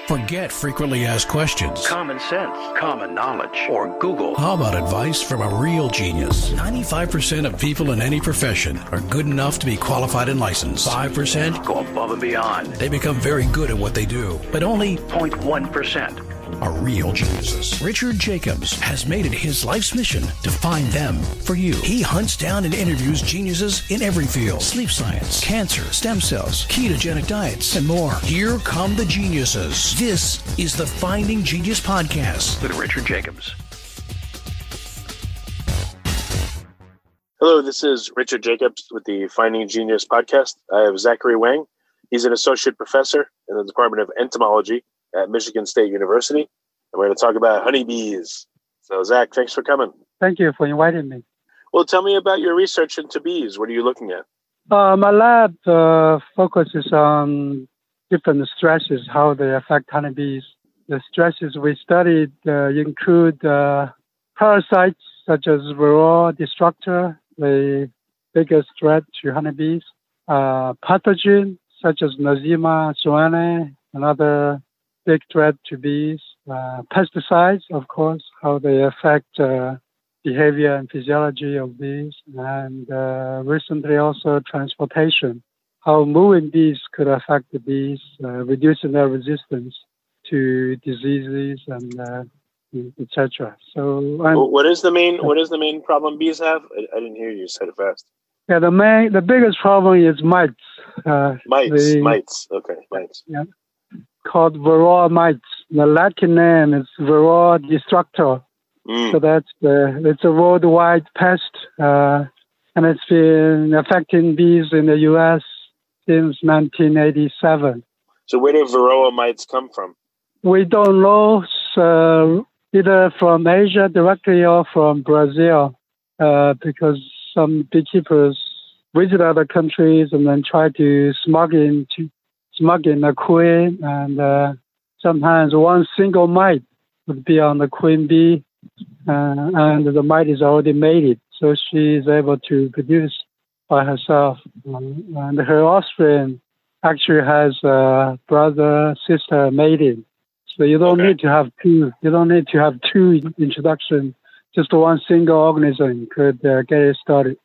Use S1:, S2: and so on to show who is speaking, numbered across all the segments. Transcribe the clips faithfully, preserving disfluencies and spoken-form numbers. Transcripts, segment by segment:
S1: Forget frequently asked questions.
S2: Common sense, common knowledge, or Google.
S1: How about advice from a real genius? ninety-five percent of people in any profession are good enough to be qualified and licensed. five percent
S2: go above and beyond.
S1: They become very good at what they do, but only
S2: zero point one percent
S1: are real geniuses. Richard Jacobs has made it his life's mission to find them for you. He hunts down and interviews geniuses in every field: sleep science, cancer, stem cells, ketogenic diets, and more. Here come the geniuses. This is the Finding Genius Podcast
S2: with Richard Jacobs.
S3: Hello, this is Richard Jacobs with the Finding Genius Podcast. I have Zachary Wang. He's an associate professor in the Department of Entomology at Michigan State University, and we're going to talk about honeybees. So, Zach, thanks for coming.
S4: Thank you for inviting me.
S3: Well, tell me about your research into bees. What are you looking at?
S4: Uh, my lab uh, focuses on different stresses, how they affect honeybees. The stresses we studied uh, include uh, parasites such as Varroa destructor, the biggest threat to honeybees, uh, pathogen such as Nosema soanae, another big threat to bees, uh, pesticides, of course, how they affect uh, behavior and physiology of bees, and uh, recently also transportation, how moving bees could affect the bees, uh, reducing their resistance to diseases and uh, et cetera. So,
S3: well, what is the main what is the main problem bees have? I, I didn't hear you say it fast.
S4: Yeah, the main the biggest problem is mites. Uh,
S3: mites,
S4: the,
S3: mites. Okay, mites.
S4: Yeah. Called Varroa mites. The Latin name is Varroa destructor.
S3: Mm.
S4: So that's the it's a worldwide pest, uh, and it's been affecting bees in the U S since nineteen eighty-seven.
S3: So where do Varroa mites come from?
S4: We don't know, so either from Asia directly or from Brazil, uh, because some beekeepers visit other countries and then try to smuggle in to smuggle in a queen, and uh, sometimes one single mite would be on the queen bee, uh, and the mite is already mated, so she is able to produce by herself, um, and her offspring actually has a brother sister mating. So you don't
S3: okay.
S4: need to have two. You don't need to have two introductions. Just one single organism could uh, get it started.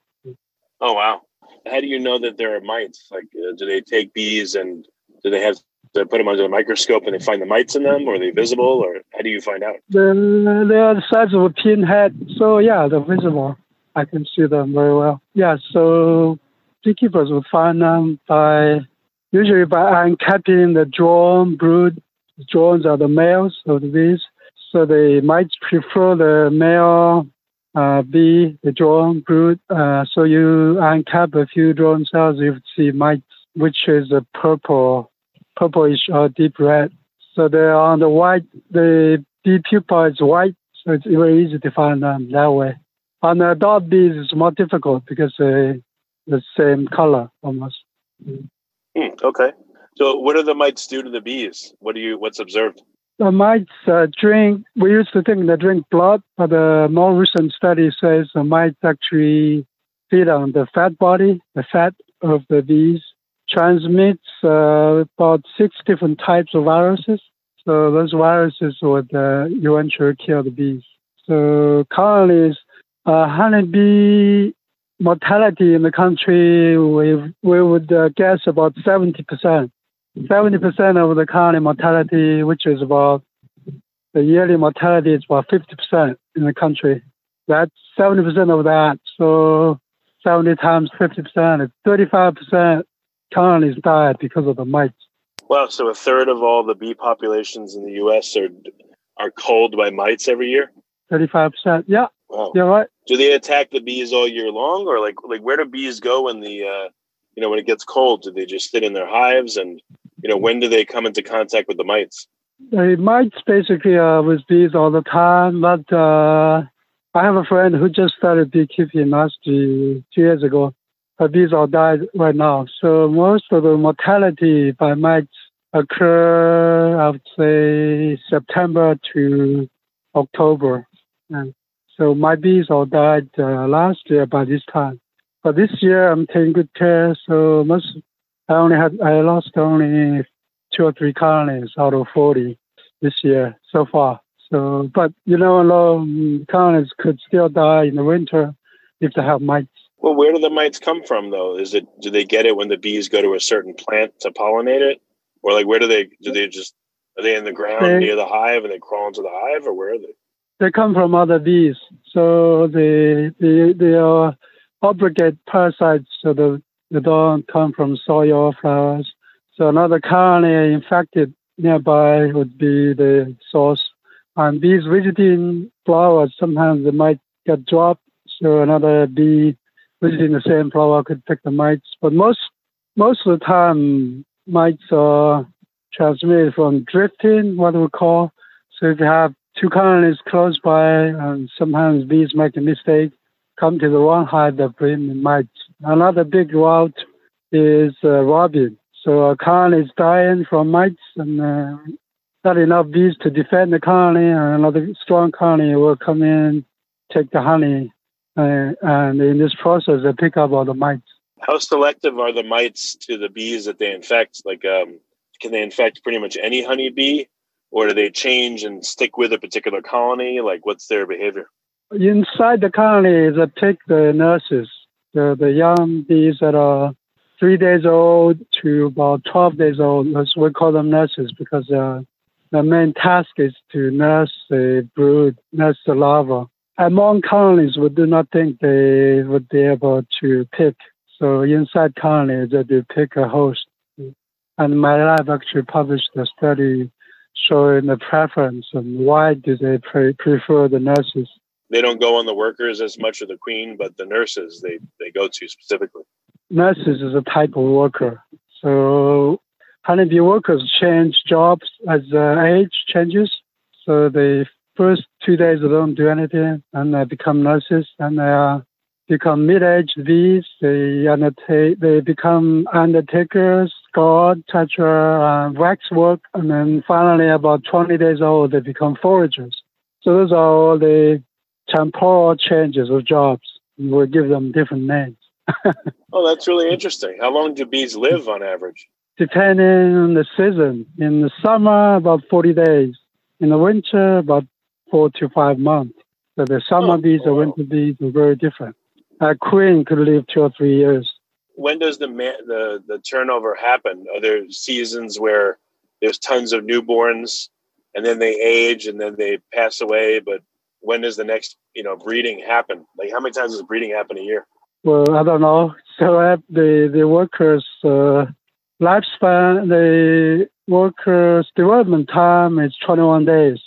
S3: Oh wow! How do you know that there are mites? Like, uh, do they take bees and do they have to put them under the microscope and they find the mites in them, or are they visible, or how do you find out?
S4: They're, they are the size of a pinhead. So yeah, they're visible. I can see them very well. Yeah. So beekeepers will find them by usually by uncapping the drone brood. Drones are the males of the bees, so they might prefer the male uh, bee, the drone brood. Uh, so you uncap a few drone cells, you see mites, which is a purple, purplish or deep red. So they're on the white. The bee pupa is white, so it's very easy to find them that way. On the adult bees, it's more difficult because they're the same color almost.
S3: Mm, okay. So what do the mites do to the bees? What do you? What's observed?
S4: The mites uh, drink. We used to think they drink blood, but the more recent study says the mites actually feed on the fat body, the fat of the bees. Transmits uh, about six different types of viruses. So those viruses would uh, eventually kill the bees. So currently, uh, honeybee mortality in the country, we we would uh, guess about seventy percent. seventy percent of the current mortality, which is about the yearly mortality is about fifty percent in the country. That's seventy percent of that. So seventy times fifty percent is thirty-five percent currently died because of the mites.
S3: Wow, so a third of all the bee populations in the U S are are culled by mites every year?
S4: thirty-five percent, yeah.
S3: Wow.
S4: You're right.
S3: Do they attack the bees all year long, or like like where do bees go when the uh, you know when it gets cold? Do they just sit in their hives, and you know when do they come into contact with the mites?
S4: The mites basically are with bees all the time, but uh, I have a friend who just started beekeeping last two years ago. Her bees all died right now. So most of the mortality by mites occur, I would say, September to October. And so my bees all died uh, last year by this time. But this year I'm taking good care. So most I only had I lost only two or three colonies out of forty this year so far. So, but you know, a lot of colonies could still die in the winter if they have mites.
S3: Well, where do the mites come from, though? Is it do they get it when the bees go to a certain plant to pollinate it, or like where do they do they just are they in the ground they, near the hive and they crawl into the hive, or where are they?
S4: They come from other bees, so they they they are obligate parasites, so the they don't come from soil or flowers. So another colony infected nearby would be the source. And bees visiting flowers, sometimes they might get dropped, so another bee visiting the same flower could pick the mites. But most most of the time, mites are transmitted from drifting, what we call. So if you have two colonies close by, and sometimes bees make a mistake, come to the wrong hive that bring the mites. Another big route is uh, robbing. So a colony is dying from mites, and uh, not enough bees to defend the colony, and another strong colony will come in, take the honey, uh, and in this process, they pick up all the mites.
S3: How selective are the mites to the bees that they infect? Like, um, can they infect pretty much any honeybee, or do they change and stick with a particular colony? Like, what's their behavior?
S4: Inside the colony, they pick the nurses, the, the young bees that are three days old to about twelve days old. We call them nurses because uh, the main task is to nurse the brood, nurse the larva. Among colonies, we do not think they would be able to pick. So inside colonies, they do pick a host. And my lab actually published a study showing the preference and why do they pre- prefer the nurses.
S3: They don't go on the workers as much as the queen, but the nurses they, they go to specifically. Nurses
S4: is a type of worker. So honeybee workers change jobs as uh, age changes. So the first two days they don't do anything, and they become nurses, and they are, become mid-aged bees. They undertake, they become undertakers, guard, et cetera, uh, wax work, and then finally about twenty days old they become foragers. So those are all the temporal changes of jobs. We'll give them different names.
S3: Oh, that's really interesting. How long do bees live on average?
S4: Depending on the season. In the summer, about forty days. In the winter, about four to five months. So the summer oh, bees and wow. winter bees are very different. A queen could live two or three years.
S3: When does the, ma- the the turnover happen? Are there seasons where there's tons of newborns and then they age and then they pass away? But when does the next, you know, breeding happen? Like, how many times does breeding happen a year?
S4: Well, I don't know. So uh, the the workers' uh, lifespan, the workers' development time is twenty-one days.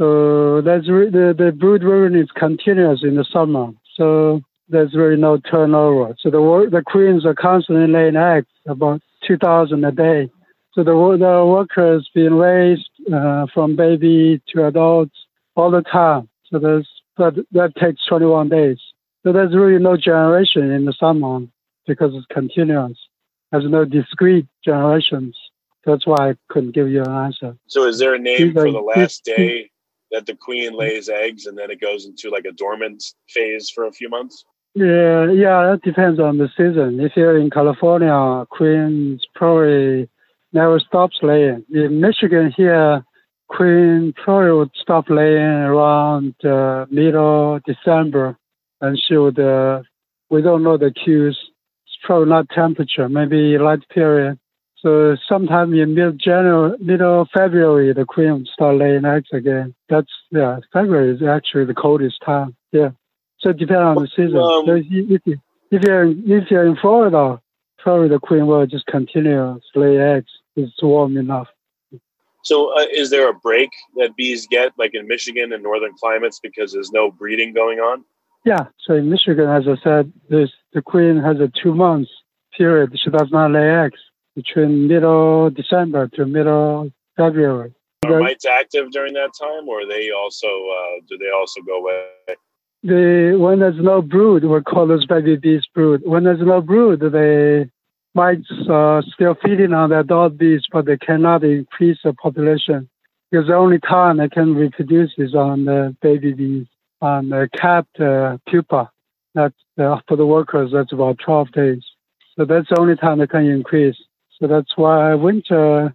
S4: So that's re- the the brood rearing is continuous in the summer. So there's really no turnover. So the wor- the queens are constantly laying eggs, about two thousand a day. So the the workers being raised uh, from baby to adults all the time. So there's that that takes twenty-one days. So there's really no generation in the summer because it's continuous. There's no discrete generations. That's why I couldn't give you an answer.
S3: So is there a name for the last day that the queen lays eggs and then it goes into like a dormant phase for a few months?
S4: Yeah, yeah, that depends on the season. If you're in California, queens probably never stops laying. In Michigan here, queen probably would stop laying around uh, middle December. And she would, uh, we don't know the cues. It's probably not temperature, maybe light period. So sometime in mid-January, middle February, the queen would start laying eggs again. That's, yeah, February is actually the coldest time. Yeah. So it depends on the season. Um, so if, you, if, you're, if you're in Florida, probably the queen will just continue to lay eggs. It's warm enough.
S3: So uh, is there a break that bees get, like in Michigan and northern climates, because there's no breeding going on?
S4: Yeah, so in Michigan, as I said, this, the queen has a two months period. She does not lay eggs between middle December to middle February.
S3: Are mites active during that time, or they also uh, do they also go away?
S4: The when there's no brood, we call those baby bees brood. When there's no brood, the mites are still feeding on the adult bees, but they cannot increase the population because the only time they can reproduce is on the baby bees. On the capped uh, pupa, that's uh, for the workers, that's about twelve days. So that's the only time they can increase. So that's why winter,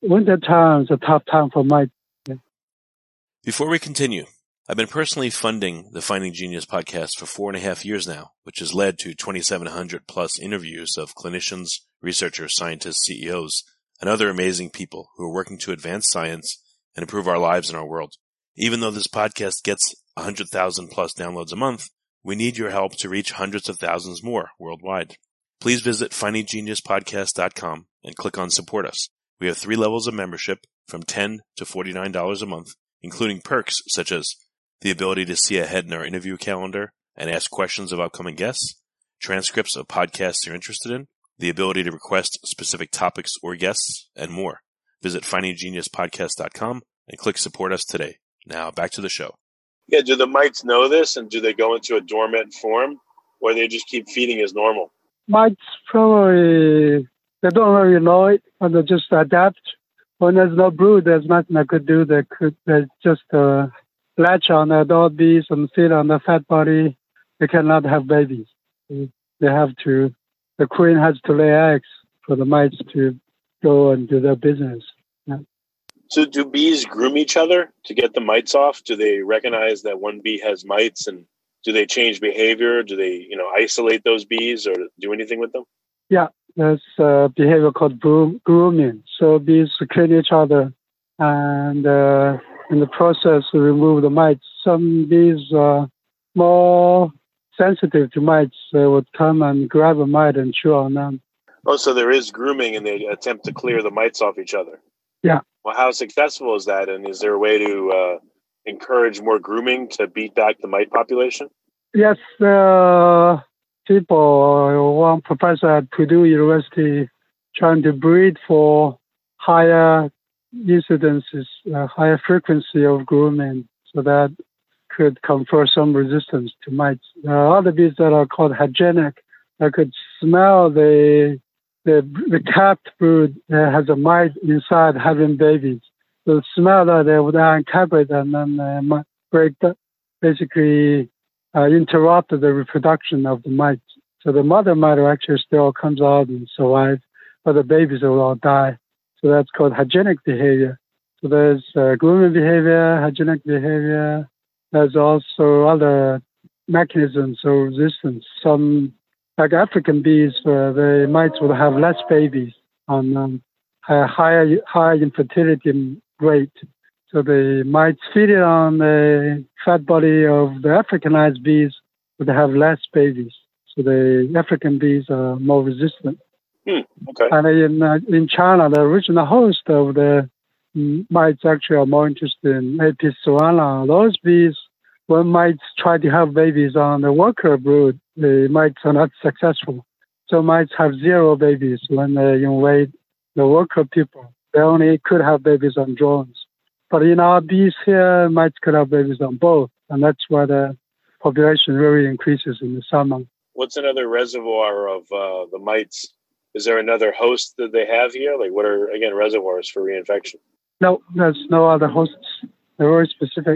S4: winter time is a tough time for mites. Yeah.
S5: Before we continue, I've been personally funding the Finding Genius podcast for four and a half years now, which has led to twenty-seven hundred plus interviews of clinicians, researchers, scientists, C E Os, and other amazing people who are working to advance science and improve our lives and our world. Even though this podcast gets one hundred thousand plus downloads a month, we need your help to reach hundreds of thousands more worldwide. Please visit finding genius podcast dot com and click on Support Us. We have three levels of membership from ten dollars to forty-nine dollars a month, including perks such as the ability to see ahead in our interview calendar and ask questions of upcoming guests, transcripts of podcasts you're interested in, the ability to request specific topics or guests, and more. Visit finding genius podcast dot com and click Support Us today. Now back to the show.
S3: Yeah, do the mites know this, and do they go into a dormant form, or they just keep feeding as normal?
S4: Mites probably, they don't really know it, but they just adapt. When there's no brood, there's nothing they could do. They could they just uh, latch on the adult bees and feed on the fat body. They cannot have babies. They have to, the queen has to lay eggs for the mites to go and do their business. Yeah.
S3: So do bees groom each other to get the mites off? Do they recognize that one bee has mites, and do they change behavior? Do they, you know, isolate those bees or do anything with them?
S4: Yeah, there's a behavior called grooming. So bees clean each other, and uh, in the process, remove the mites. Some bees are more sensitive to mites. They would come and grab a mite and chew on them.
S3: Oh, so there is grooming, and they attempt to clear the mites off each other.
S4: Yeah.
S3: Well, how successful is that? And is there a way to uh, encourage more grooming to beat back the mite population?
S4: Yes, uh, people, one professor at Purdue University trying to breed for higher incidences, uh, higher frequency of grooming, so that could confer some resistance to mites. There are other bees that are called hygienic that could smell the the, the capped brood that has a mite inside having babies. So smell that they would uncap it and then uh, break the, basically uh, interrupt the reproduction of the mites. So the mother mite actually still comes out and survives, but the babies will all die. So that's called hygienic behavior. So there's uh, grooming behavior, hygienic behavior. There's also other mechanisms of resistance. Some, like African bees, uh, the mites will have less babies on um, a higher higher infertility rate. So the mites feeding on the fat body of the Africanized bees would have less babies. So the African bees are more resistant.
S3: Hmm, okay.
S4: And in uh, in China, the original host of the mites actually are more interested in Apis cerana. Those bees, when mites try to have babies on the worker brood, the mites are not successful. So mites have zero babies when they invade the worker people. They only could have babies on drones. But in our bees here, mites could have babies on both. And that's why the population really increases in the summer.
S3: What's another reservoir of uh, the mites? Is there another host that they have here? Like, what are, again, reservoirs for reinfection?
S4: No, there's no other hosts. They're very specific.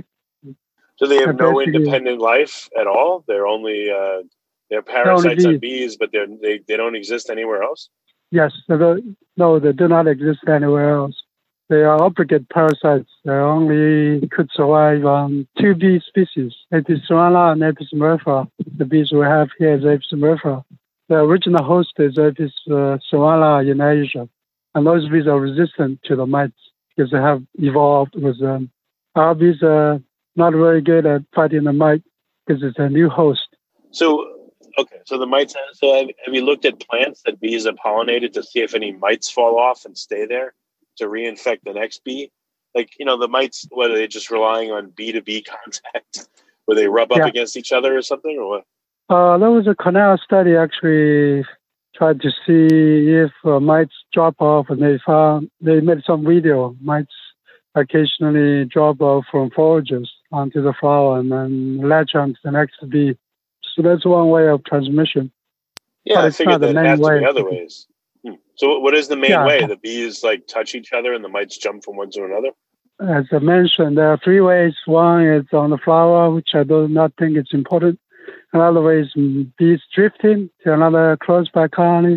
S3: So they have
S4: They're
S3: no independent life at all? They're only, uh, they're parasites on bees, but they're, they they don't exist anywhere else?
S4: Yes. No, they do not exist anywhere else. They are obligate parasites. They only could survive on two bee species, Apis cerana and Apis mellifera. The bees we have here is Apis mellifera. The original host is Apis uh, cerana in Asia. And those bees are resistant to the mites because they have evolved with them. Our bees are not very good at fighting the mite because it's a new host.
S3: So, okay, so the mites, so have, have you looked at plants that bees have pollinated to see if any mites fall off and stay there to reinfect the next bee? Like, you know, the mites, what, are they just relying on bee to bee contact where they rub up
S4: yeah.
S3: against each other or something, or what?
S4: Uh, there was a Cornell study actually tried to see if uh, mites drop off, and they found, they made some video, mites occasionally drop off from forages onto the flower and then latch onto the next bee. So that's one way of transmission.
S3: Yeah,
S4: but
S3: I figured that has to be other ways. Hmm. So what is the main
S4: yeah.
S3: way? The bees like touch each other and the mites jump from one to another?
S4: As I mentioned, there are three ways. One is on the flower, which I do not think it's important. Another way is bees drifting to another close by colony.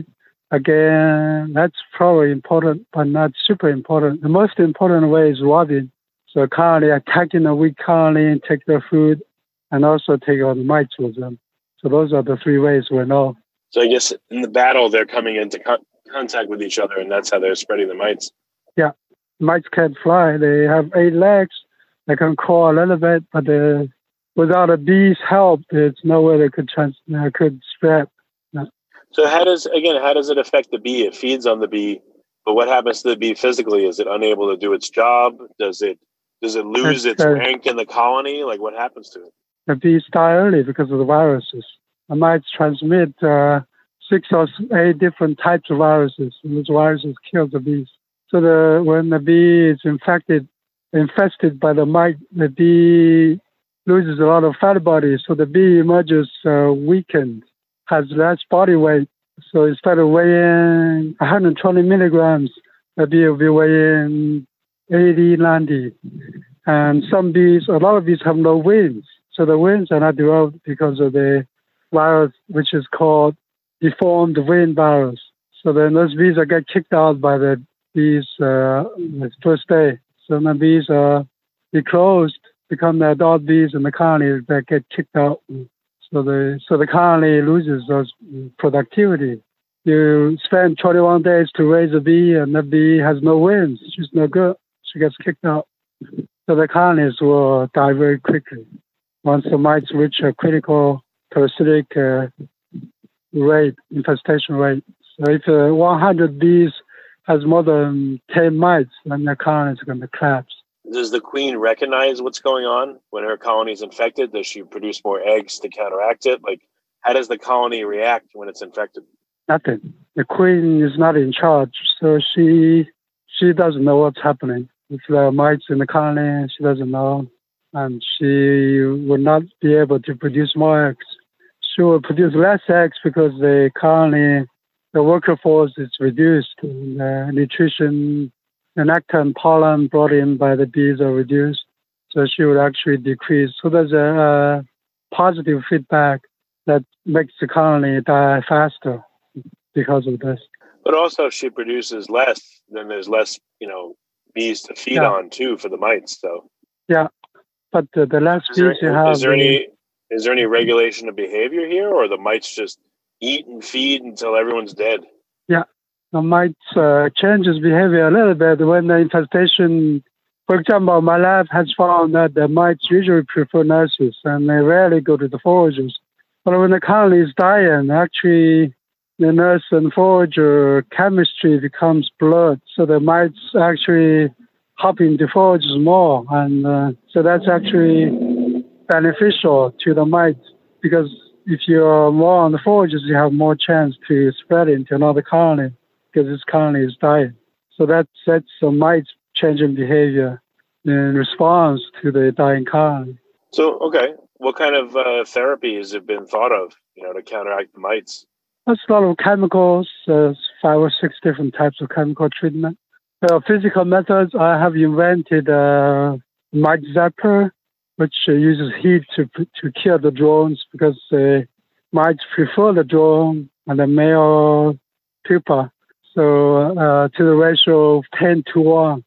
S4: Again, that's probably important, but not super important. The most important way is robbing. So colony attacking the weak colony, take their food, and also take all the mites with them. So those are the three ways we know.
S3: So I guess in the battle, they're coming into co- contact with each other, and that's how they're spreading the mites.
S4: Yeah. Mites can't fly. They have eight legs. They can crawl a little bit, but they, without a bee's help, there's no way they could, trans- uh, could spread. No.
S3: So how does, again, how does it affect the bee? It feeds on the bee, but what happens to the bee physically? Is it unable to do its job? Does it does it lose
S4: It's,
S3: its
S4: uh,
S3: rank in the colony? Like, what happens to it?
S4: The bees die early because of the viruses. The mites transmit uh, six or eight different types of viruses, and those viruses kill the bees. So the, when the bee is infected, infested by the mite, the bee loses a lot of fat body, so the bee emerges uh, weakened, has less body weight. So instead of weighing one hundred twenty milligrams, the bee will be weighing eighty, ninety. And some bees, a lot of bees have no wings. So the wings are not developed because of the virus, which is called deformed wing virus. So then those bees are get kicked out by the bees uh, the first day. So when the bees are declosed, become the adult bees, and the colony that get kicked out. So the so the colony loses those productivity. You spend twenty-one days to raise a bee, and the bee has no wings. She's no good. She gets kicked out. So the colonies will die very quickly once the mites reach a critical parasitic uh, rate, infestation rate. So if uh, one hundred bees has more than ten mites, then the colony is going to collapse.
S3: Does the queen recognize what's going on when her colony is infected? Does she produce more eggs to counteract it? Like, how does the colony react when it's infected?
S4: Nothing. The queen is not in charge, so she she doesn't know what's happening. If there are mites in the colony, she doesn't know, and she will not be able to produce more eggs. She will produce less eggs because the colony, the worker force is reduced, and the nutrition, the nectar and pollen brought in by the bees are reduced, so she would actually decrease. So there's a, a positive feedback that makes the colony die faster because of this.
S3: But also, if she produces less, then there's less, you know, bees to feed
S4: yeah.
S3: on too for the mites. So
S4: yeah, but the, the less
S3: is
S4: bees
S3: there,
S4: you have,
S3: is there
S4: the,
S3: any is there any regulation of behavior here, or the mites just eat and feed until everyone's dead?
S4: Yeah, the mites uh, changes behavior a little bit when the infestation. For example, my lab has found that the mites usually prefer nurses and they rarely go to the foragers. But when the colony is dying, actually the nurse and forager chemistry becomes blurred. So the mites actually hop into foragers more. And uh, so that's actually beneficial to the mites because if you're more on the foragers, you have more chance to spread it into another colony because this colony is dying. So that sets the mites changing behavior in response to the dying colony.
S3: So, okay. What kind of uh, therapy has it been thought of, you know, to counteract the mites?
S4: There's a lot of chemicals, uh, five or six different types of chemical treatment. Uh, physical methods, I have invented a mite zapper, which uh, uses heat to to kill the drones because uh, mites prefer the drone and the male pupa. So uh, to the ratio of ten to one.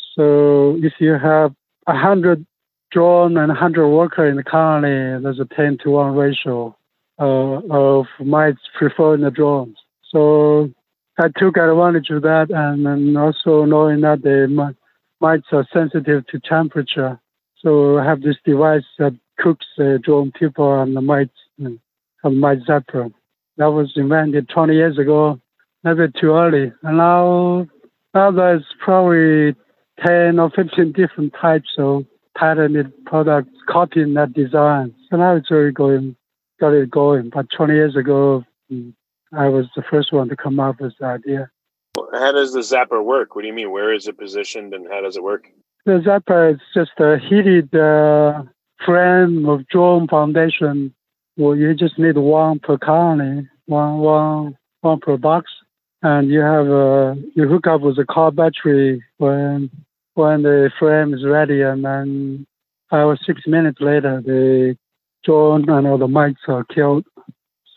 S4: So if you have one hundred drone and one hundred worker in the colony, there's a ten to one ratio uh, of mites preferring the drones. So I took advantage of that, and, and also knowing that the mites are sensitive to temperature. So I have this device that cooks the drone pupa and the mites, and have mite zapper. That was invented twenty years ago, maybe too early. And now, now there's probably ten or fifteen different types of patented products copying that design. So now it's really going, got it going. But twenty years ago, I was the first one to come up with the idea.
S3: How does the zapper work? What do you mean? Where is it positioned and how does it work?
S4: The zapper is just a heated uh, frame of drone foundation. Well, you just need one per colony, one, one, one per box. And you have a, you hook up with a car battery when when the frame is ready, and then five or six minutes later, the drone and all the mites are killed.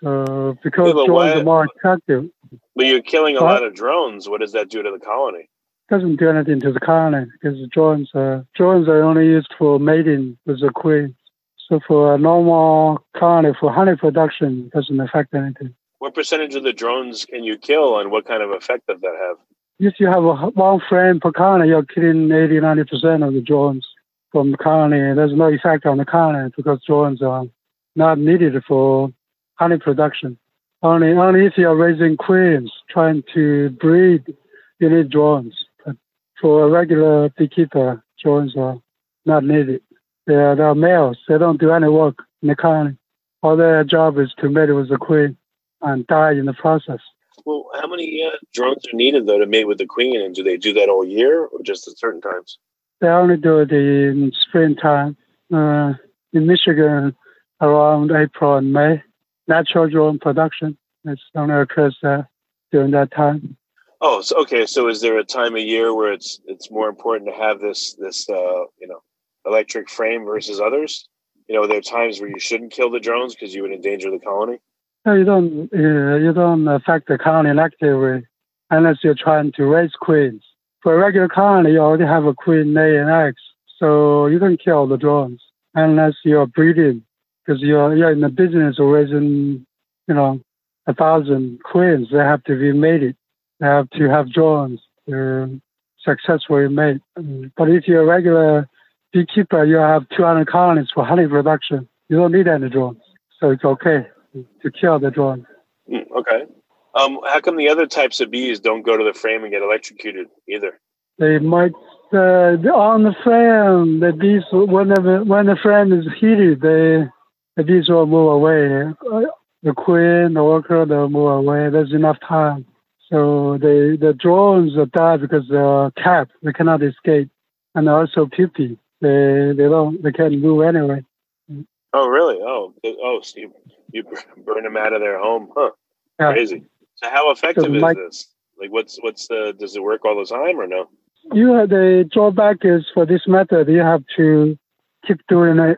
S4: So because
S3: Yeah, but
S4: drones
S3: why-
S4: are more attractive,
S3: But you're killing a
S4: What?
S3: lot of drones. What does that do to the colony?
S4: doesn't do anything to the colony because the drones are drones are only used for mating with the queen. So for a normal colony for honey production, it doesn't affect anything.
S3: What percentage of the drones can you kill, and what kind of effect does that have?
S4: If you have a, one frame per colony, you're killing eighty, ninety percent of the drones from the colony. There's no effect on the colony because drones are not needed for honey production. Only, only if you're raising queens, trying to breed, you need drones. But for a regular beekeeper, drones are not needed. They're, they're males. They don't do any work in the colony. All their job is to mate with the queen and die in the process.
S3: Well, how many uh, drones are needed, though, to mate with the queen? And do they do that all year or just at certain times?
S4: They only do it in springtime. Uh, in Michigan, around April and May, natural drone production. It's only occurs there during that time.
S3: Oh, so, okay. So is there a time of year where it's it's more important to have this, this uh, you know, electric frame versus others? You know, there are times where you shouldn't kill the drones because you would endanger the colony?
S4: No, you don't. Uh, you don't affect the colony actively unless you're trying to raise queens. For a regular colony, you already have a queen laying eggs, so you can kill the drones unless you're breeding, because you're you're in the business of raising, you know, a thousand queens. They have to be mated. They have to have drones to successfully mate. But if you're a regular beekeeper, you have two hundred colonies for honey production. You don't need any drones, so it's okay to kill the drone.
S3: Mm, okay. Um, how come the other types of bees don't go to the frame and get electrocuted either?
S4: They might uh, on the frame. The bees, when the when the frame is heated, they the bees will move away. The queen, the worker, they'll move away. There's enough time. So they the drones will die because they're capped. They cannot escape, and also pupae. They they don't they can't move anyway.
S3: Oh, really? Oh, oh, so you, you burn them out of their home, huh?
S4: Yeah.
S3: Crazy. So how effective
S4: So
S3: is
S4: like-
S3: this? Like, what's what's the? Does it work all the time or no?
S4: You have, the drawback is for this method, you have to keep doing it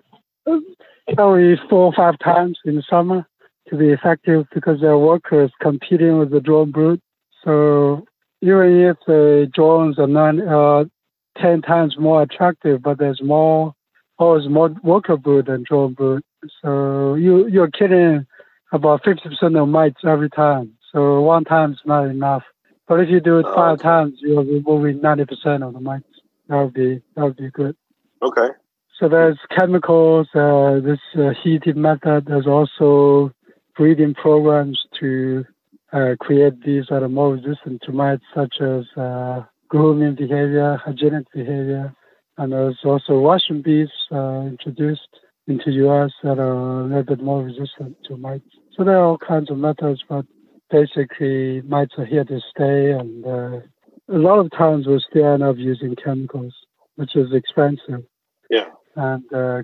S4: every four or five times in the summer to be effective because there are workers competing with the drone brood. So even if the drones are not uh, ten times more attractive, but there's more, always more worker brood than drone brood. So you you're killing about fifty percent of mites every time. So one time is not enough. But if you do it
S3: Oh,
S4: five
S3: okay.
S4: times, you're removing ninety percent of the mites. That would be that would be good.
S3: Okay.
S4: So there's chemicals, uh, this uh, heating method. There's also breeding programs to uh, create bees that are more resistant to mites, such as uh, grooming behavior, hygienic behavior. And there's also Russian bees uh, introduced into U S that are a little bit more resistant to mites. So there are all kinds of methods, but basically mites are here to stay. And uh, a lot of times we still end up using chemicals, which is expensive.
S3: Yeah.
S4: And uh,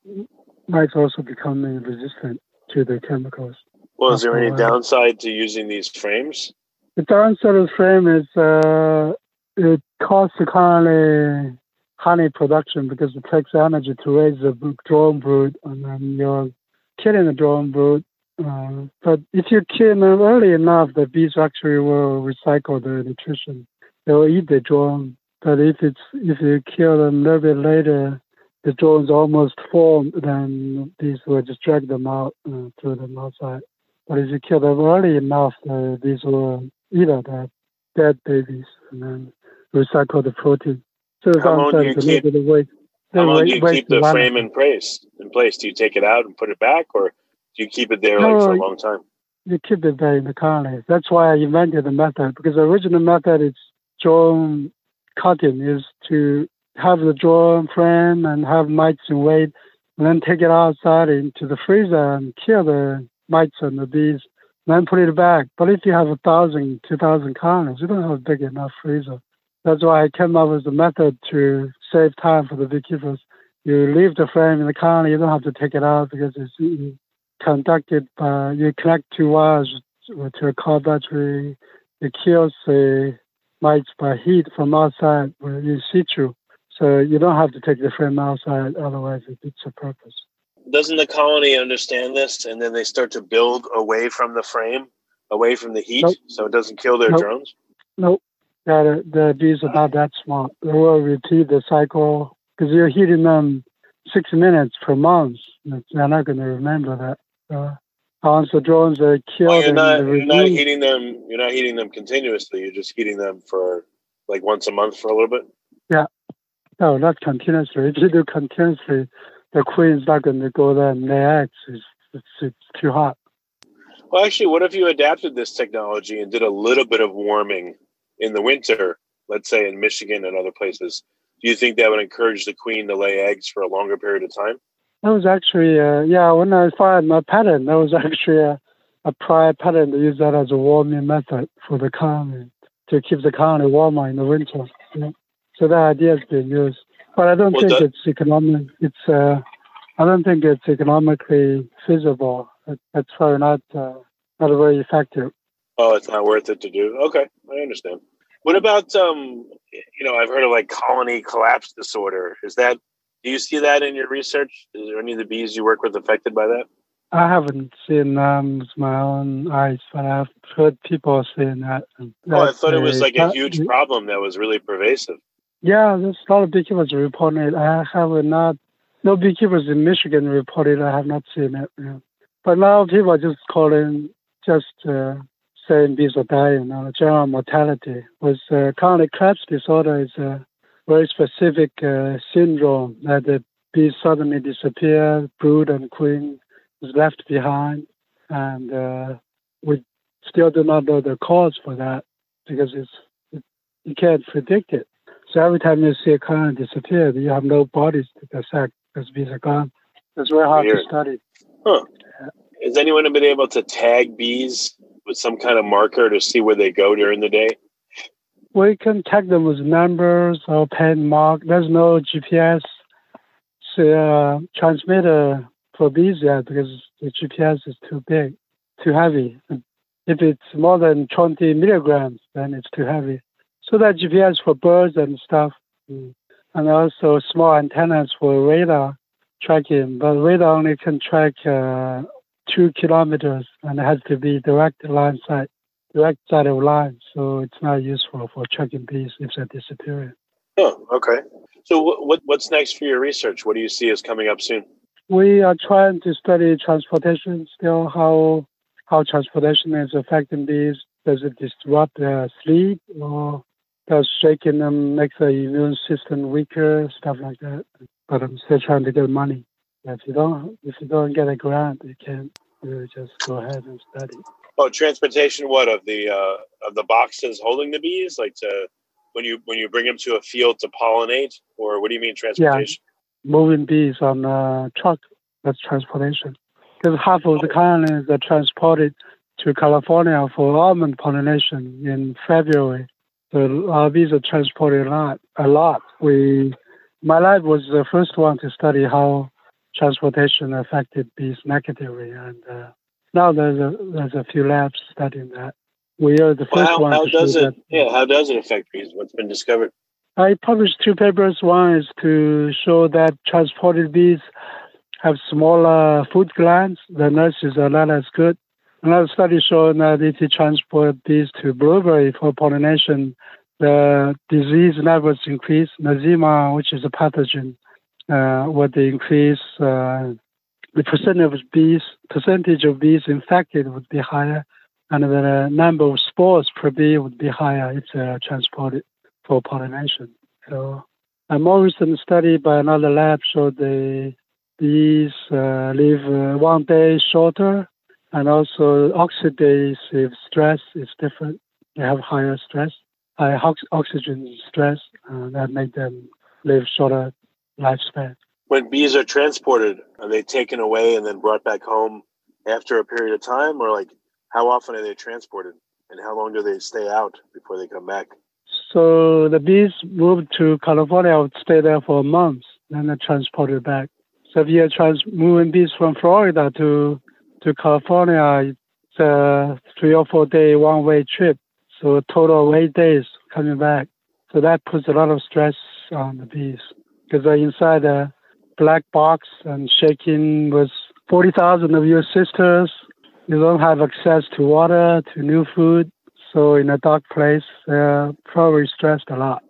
S4: mites also becoming resistant to the chemicals.
S3: Well, is there any
S4: Uh,
S3: downside to using these frames?
S4: The downside of the frame is uh, it costs the colony honey production because it takes energy to raise the bro- drone brood, and then you're killing the drone brood. Uh, but if you kill them early enough, the bees actually will recycle the nutrition. They will eat the drone. But if it's if you kill them a little bit later, the drones almost formed, then bees will just drag them out, uh, throw them outside. But if you kill them early enough, uh, these will eat up the dead babies and then recycle the protein. So the
S3: How long do
S4: downside
S3: you
S4: is a little
S3: keep-
S4: bit of waste.
S3: How long do you
S4: waste
S3: keep the
S4: of energy.
S3: frame in place? In place, do you take it out and put it back, or do you keep it there like for a
S4: No,
S3: long time?
S4: You keep it there in the colony. That's why I invented the method, because the original method is drone cutting, is to have the drone frame and have mites in weight, and then take it outside into the freezer and kill the mites and the bees, and then put it back. But if you have a thousand, two thousand colonies, you don't have a big enough freezer. That's why I came up with the method to save time for the beekeepers. You leave the frame in the colony, you don't have to take it out because it's conducted by, you connect two wires to a car battery. It kills the mites by heat from outside in situ. So you don't have to take the frame outside, otherwise it beats the purpose.
S3: doesn't the colony understand this, and then they start to build away from the frame, away from the heat, nope. so it doesn't kill their
S4: nope.
S3: drones?
S4: Nope. Yeah, the, the bees are not that smart. They will repeat the cycle because you're heating them six minutes per month. They're not going to remember that. Uh, once the drones are killed,
S3: well, you're not
S4: you're
S3: not heating them. You're not heating them continuously. You're just heating them for like once a month for a little bit.
S4: Yeah. No, not continuously. If you do continuously, the queen's not going to go there and lay eggs. It's, it's, it's too hot.
S3: Well, actually, what if you adapted this technology and did a little bit of warming in the winter, let's say in Michigan and other places? Do you think that would encourage the queen to lay eggs for a longer period of time?
S4: That was actually, uh, yeah, when I filed my patent, that was actually a, a prior patent to use that as a warming method for the colony, to keep the colony warmer in the winter. Yeah. So that idea has been used. But I don't well, think that, it's economic. It's, uh, I don't think it's economically feasible. It, it's probably not, uh, not very effective.
S3: Oh, it's not worth it to do? Okay, I understand. What about, um, you know, I've heard of like colony collapse disorder. Is that, do you see that in your research? Is there any of the bees you work with affected by that?
S4: I haven't seen them with my own eyes, but I've heard people saying that.
S3: Oh, I thought it was like a huge problem that was really pervasive.
S4: Yeah, there's a lot of beekeepers reporting it. I have not, no beekeepers in Michigan reported. I have not seen it. Yeah. But now people are just calling, just uh, saying bees are dying, uh, general mortality. With uh, colony collapse disorder is a very specific uh, syndrome that the bees suddenly disappear, brood and queen is left behind, and uh, we still do not know the cause for that because it's it, you can't predict it. So every time you see a colony disappear, you have no bodies to dissect because bees are gone. It's very hard Weird. to study.
S3: Huh. Yeah. Has anyone been able to tag bees with some kind of marker to see where they go during the day?
S4: We can tag them with numbers or pen mark. There's no G P S uh, transmitter for bees yet because the G P S is too big, too heavy. If it's more than twenty milligrams, then it's too heavy. So that G P S for birds and stuff, and also small antennas for radar tracking. But radar only can track uh, two kilometers, and it has to be direct line sight, direct side of line. So it's not useful for tracking bees if they're disappearing.
S3: Oh, okay. So what what's next for your research? What do you see as coming up soon?
S4: We are trying to study transportation still, how how transportation is affecting bees. Does it disrupt their sleep, or does shaking them make the immune system weaker, stuff like that. But I'm still trying to get money. If you don't, if you don't get a grant, you can't really just go ahead and study.
S3: Oh, transportation! What of the uh, of the boxes holding the bees, like to when you when you bring them to a field to pollinate, or what do you mean transportation?
S4: Yeah, moving bees on a truck. That's transportation. Because half of the colonies are transported to California for almond pollination in February. So our bees are transported a lot. A lot. We, my lab was the first one to study how transportation affected bees negatively, and uh, now there's a there's a few labs studying that. We are the first
S3: well, how,
S4: one.
S3: How
S4: to
S3: does it?
S4: that.
S3: Yeah, how does it affect bees? What's been discovered?
S4: I published two papers. One is to show that transported bees have smaller food glands. The nurses are not as good. Another study showed that if you transport bees to blueberry for pollination, the disease levels increase. Nosema, which is a pathogen, uh, would increase. Uh, the percentage of bees, percentage of bees infected would be higher, and the number of spores per bee would be higher if they're transported for pollination. So, a more recent study by another lab showed the bees uh, live uh, one day shorter, and also oxidative stress is different. They have higher stress, high oxygen stress, uh, that make them live shorter lifespan.
S3: When bees are transported, are they taken away and then brought back home after a period of time, or like how often are they transported, and how long do they stay out before they come back?
S4: So the bees moved to California, would stay there for a month, then they're transported back. So if you're trans- moving bees from Florida to to California, it's a three or four day one-way trip. So a total of eight days coming back. So that puts a lot of stress on the bees because they're inside the black box and shaking with forty thousand of your sisters. You don't have access to water, to new food. So in a dark place, they're probably stressed a lot.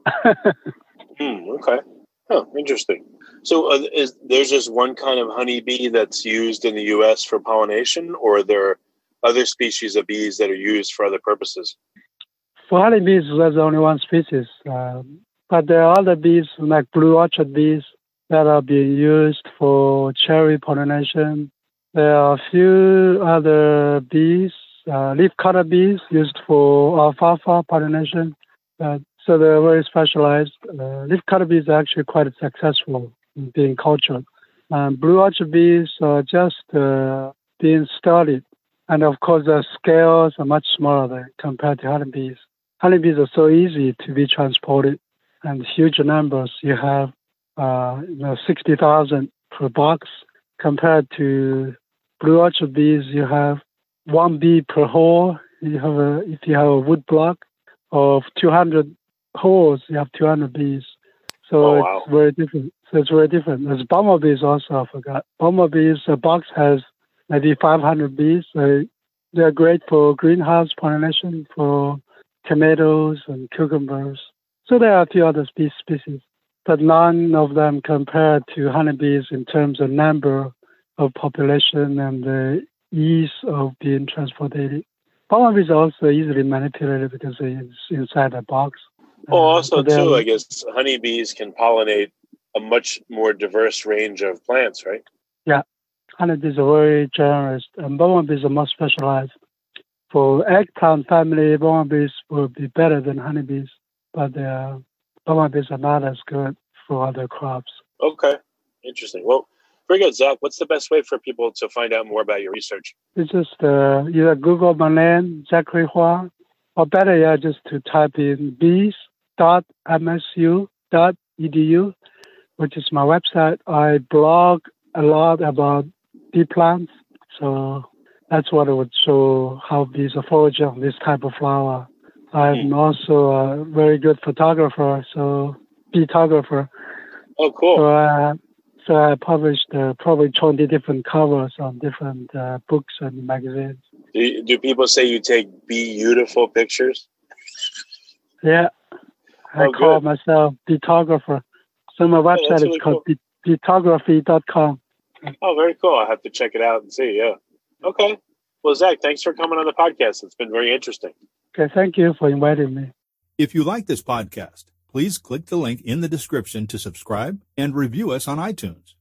S3: Hmm, okay. Oh, interesting. So uh, is there's just one kind of honeybee that's used in the U S for pollination, or are there other species of bees that are used for other purposes?
S4: For honeybees, there's only one species. Um, but there are other bees, like blue orchard bees, that are being used for cherry pollination. There are a few other bees, uh, leafcutter bees, used for alfalfa pollination. Uh, so they're very specialized. Uh, leafcutter bees are actually quite successful in being cultured. Um, blue orchard bees are just uh, being studied. And of course, the scales are much smaller compared to honeybees. Honeybees are so easy to be transported, and huge numbers. You have uh, you know, sixty thousand per box. Compared to blue orchard bees, you have one bee per hole. You have a, if you have a wood block of two hundred holes, you have two hundred bees. So
S3: oh, wow.
S4: it's very different. So it's very different. There's bumblebees also, I forgot. Bumblebees, a box has maybe five hundred bees. So they're great for greenhouse pollination, for tomatoes and cucumbers. So there are a few other spe- species, but none of them compared to honeybees in terms of number of population and the ease of being transported. Bumblebees are also easily manipulated because it's inside a box.
S3: Oh, also,
S4: uh,
S3: too, I guess honeybees can pollinate a much more diverse range of plants, right?
S4: Yeah. Honeybees are very generous, and bumblebees are more specialized. For eggplant family, bumblebees will be better than honeybees, but uh, bumblebees are not as good for other crops.
S3: Okay, interesting. Well, very good, Zach. What's the best way for people to find out more about your research?
S4: It's just uh, either Google my name, Zachary Hua, or better yet, just to type in bees dot m s u dot e d u, which is my website. I blog a lot about bee plants, so that's what it would show how bees are foraging on this type of flower. I'm hmm. also a very good photographer, so beetographer.
S3: Oh, cool.
S4: So, uh, so I published uh, probably twenty different covers on different uh, books and magazines.
S3: Do, you, do people say you take beautiful pictures?
S4: Yeah. I oh, call good. myself beetographer. So my website oh, really is called cool. beetography dot com.
S3: Oh, very cool. I'll have to check it out and see, yeah. Okay. Well, Zach, thanks for coming on the podcast. It's been very interesting.
S4: Okay, thank you for inviting me.
S6: If you like this podcast, please click the link in the description to subscribe and review us on iTunes.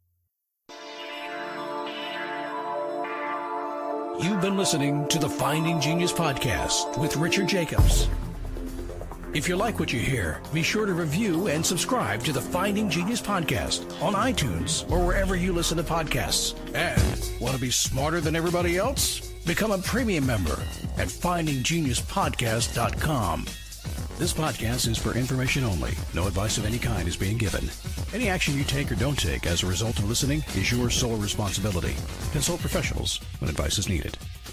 S1: You've been listening to the Finding Genius podcast with Richard Jacobs. If you like what you hear, be sure to review and subscribe to the Finding Genius podcast on iTunes or wherever you listen to podcasts. And want to be smarter than everybody else? Become a premium member at finding genius podcast dot com. This podcast is for information only. No advice of any kind is being given. Any action you take or don't take as a result of listening is your sole responsibility. Consult professionals when advice is needed.